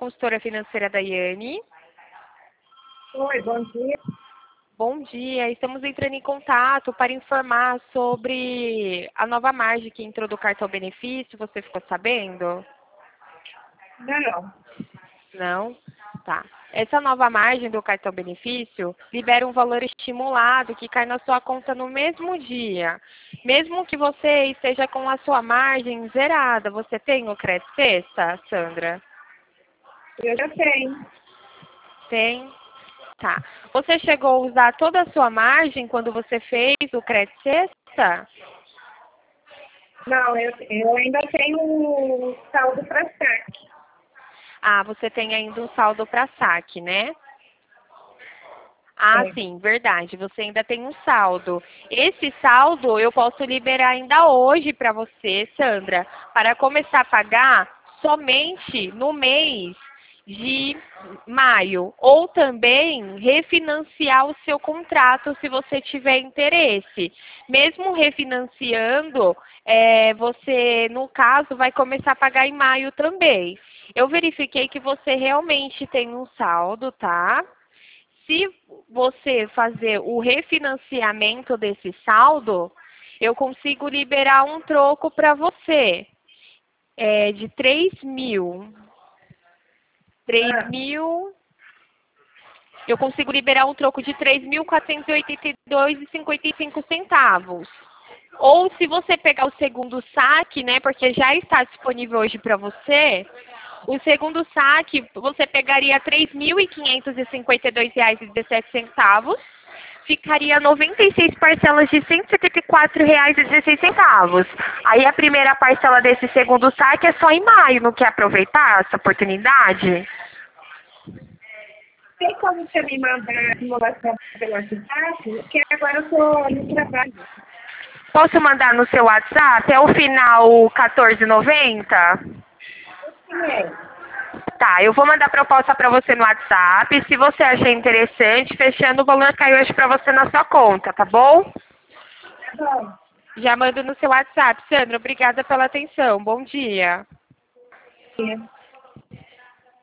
consultora financeira Daiane. Oi, bom dia. Bom dia, estamos entrando em contato para informar sobre a nova margem que entrou do cartão benefício. Você ficou sabendo? Não. Não? Tá. Essa nova margem do cartão benefício libera um valor estimulado que cai na sua conta no mesmo dia. Mesmo que você esteja com a sua margem zerada. Você tem o crédito sexta, Sandra? Eu já tenho. Tem? Tá. Você chegou a usar toda a sua margem quando você fez o crédito sexta? Não, eu ainda tenho um saldo para saque. Ah, você tem ainda um saldo para saque, né? Ah, É. sim, verdade. Você ainda tem um saldo. Esse saldo eu posso liberar ainda hoje para você, Sandra, para começar a pagar somente no mês de maio. Ou também refinanciar o seu contrato se você tiver interesse. Mesmo refinanciando, você, no caso, vai começar a pagar em maio também. Eu verifiquei que você realmente tem um saldo, tá? Se você fazer o refinanciamento desse saldo, eu consigo liberar um troco para você de 3.000. 3.000. Eu consigo liberar um troco de 3.482,55 centavos. Ou se você pegar o segundo saque, né, porque já está disponível hoje para você, o segundo saque você pegaria R$ 3.552,17, ficaria 96 parcelas de R$ 174,16. Aí a primeira parcela desse segundo saque é só em maio. Não quer aproveitar essa oportunidade? Tem como você me mandar a simulação pelo WhatsApp? Porque agora eu estou no trabalho. Posso mandar no seu WhatsApp? É o final 1490? Sim, é. Tá, eu vou mandar a proposta para você no WhatsApp. Se você achar interessante, fechando, o valor cai hoje para você na sua conta, tá bom? Tá bom. Já mando no seu WhatsApp. Sandra, obrigada pela atenção. Bom dia. Sim.